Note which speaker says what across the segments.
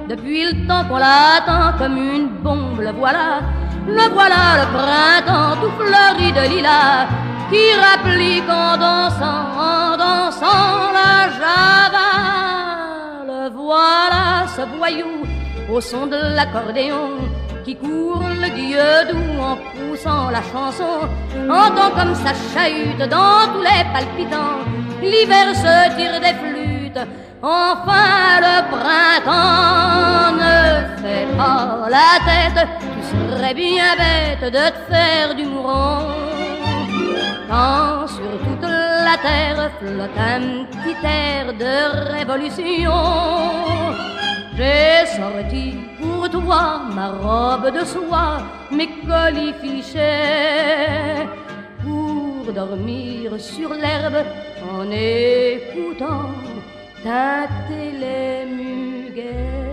Speaker 1: Depuis le temps qu'on l'attend comme une bombe, le voilà le printemps tout fleuri de lilas, qui rapplique en dansant la java. Le voilà, ce voyou, au son de l'accordéon, qui court le guilledou en poussant la chanson, entend comme ça chahute dans tous les palpitants. L'hiver se tire des flûtes, enfin le printemps. Ne fais pas la tête, tu serais bien bête de te faire du mouron. Quand sur toute la terre flotte un petit air de révolution, j'ai sorti pour toi ma robe de soie, mes colifichets, pour dormir sur l'herbe en écoutant tâter les muguets.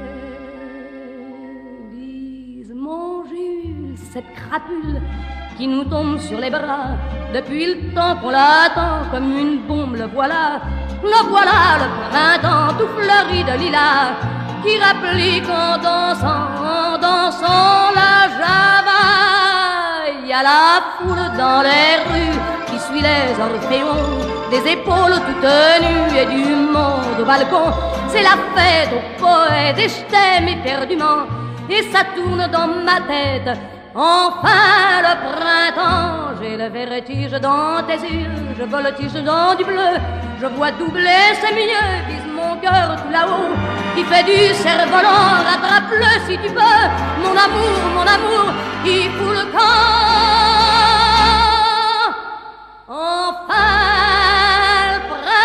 Speaker 1: Lise, mon Jules, cette crapule qui nous tombe sur les bras depuis le temps qu'on l'attend comme une bombe, le voilà le printemps tout fleuri de lilas, qui rapplique en dansant la java. Il y a la foule dans les rues qui suit les orphéons, des épaules toutes nues et du monde au balcon. C'est la fête aux poètes et je t'aime éperdument, et ça tourne dans ma tête. Enfin le printemps, j'ai le vertige dans tes yeux, je voltige dans du bleu, je vois doubler, c'est mieux, vise mon cœur tout là-haut, qui fait du cerf-volant, rattrape-le si tu peux, mon amour, il fout le camp. Enfin le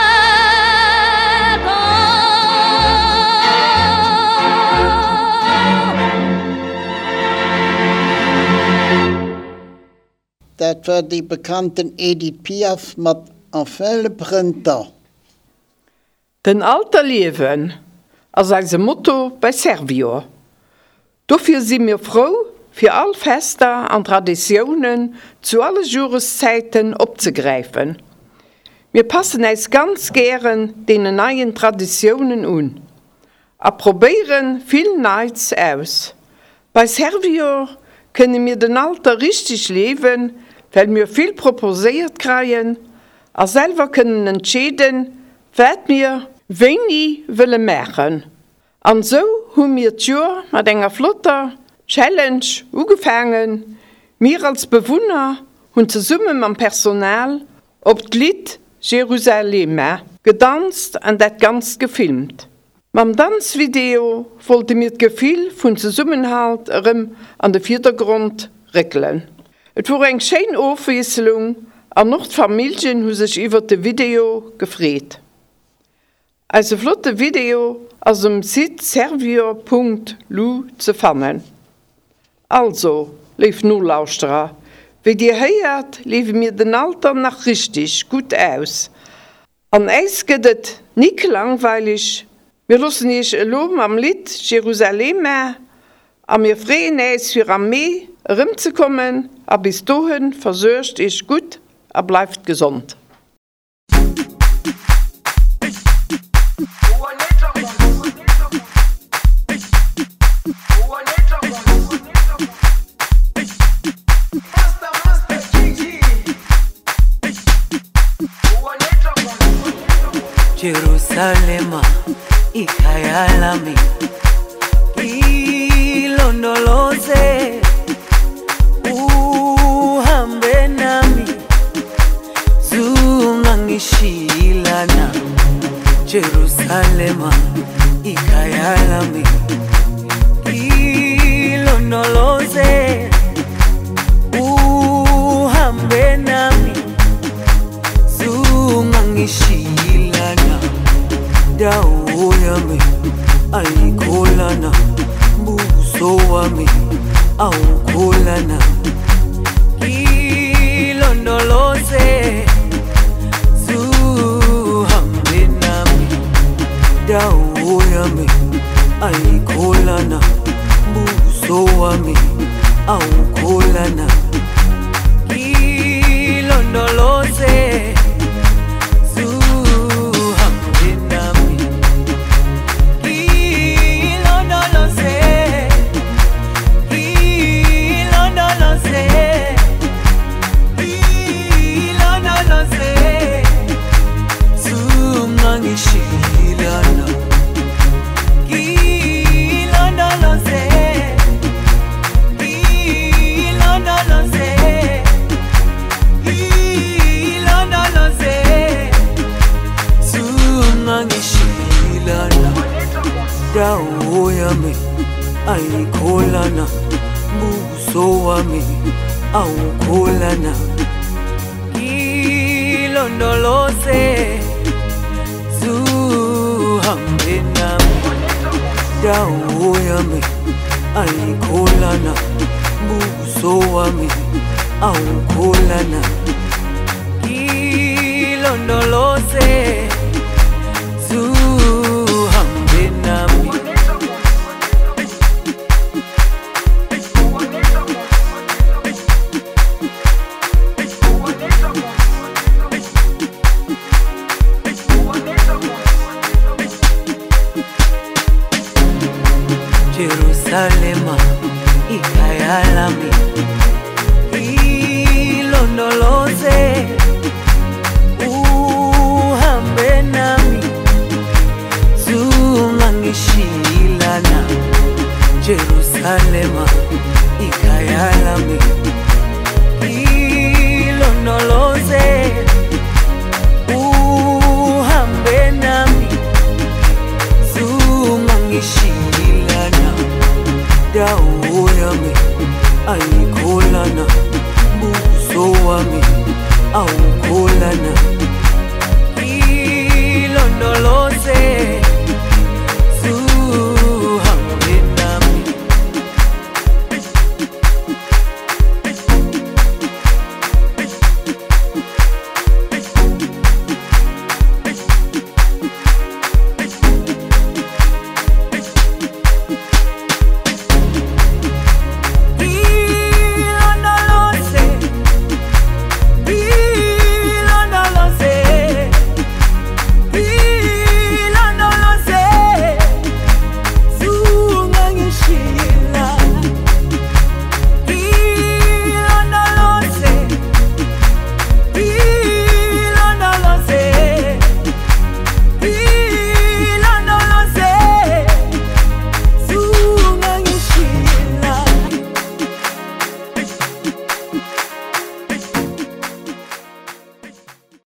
Speaker 2: Dat war die bekannten Edith Piaf mit Enfin le printemps.
Speaker 3: Den alter Leben als ein Motto bei Servio. Dafür sind wir froh, für all Feste und Traditionen zu allen Jahreszeiten abzugreifen. Wir passen uns ganz gern den neuen Traditionen an. Und probieren viel Neues aus. Bei Servio können wir den Alter richtig leben, weil wir viel proposiert kriegen, und selber können entscheiden, was wir wenig wollen machen. Und so haben wir das Jahr mit einer flotten Challenge angefangen. Wir als Bewohner haben zusammen mit dem Personal auf das Lied Jerusalem getanzt und das Ganze gefilmt. Mit dem Tanzvideo wollten wir das Gefühl von Zusammenhalt an den Vordergrund regeln. Es war eine schöne Aufwieselung, und noch die Familien haben sich über das Video gefreut. Also ein flottes Video aus dem Site servio.lu zu finden. Also, lief nur Lausterer, wie ihr hört, leben wir den Alter noch richtig gut aus. Und es geht es nicht langweilig. Wir lassen uns erlauben am Lied Jerusalem, und wir freuen uns für Armee rumzukommen, aber bis dahin versorgt ist gut, und bleibt gesund.
Speaker 4: Jerusalema ikhaya lami ilondoloze uhambe nami zungangishilana Jerusalema ikhaya lami ilondoloze uhambe nami zungangishilana dawo yami ayikholana buso wami awukholana ilondoloze zuhambe nami dawo yami ayikholana buso wami awukholana ilondoloze zuhambe nami ilondoloze dawo yami ayikholana, buso wami awukholana. Ilondoloze zuhambe nami, dawo yami ayikholana, buso wami awukholana. Ilondoloze zuhambe nami. Jerusalema ikhaya lami, ilondoloze uhambe nami, zungangishilana. Jerusalema ikhaya lami, ilondoloze uhambe nami, zungangishilana. Dawo yami ayikholana, buso wami awukholana. Ilondoloze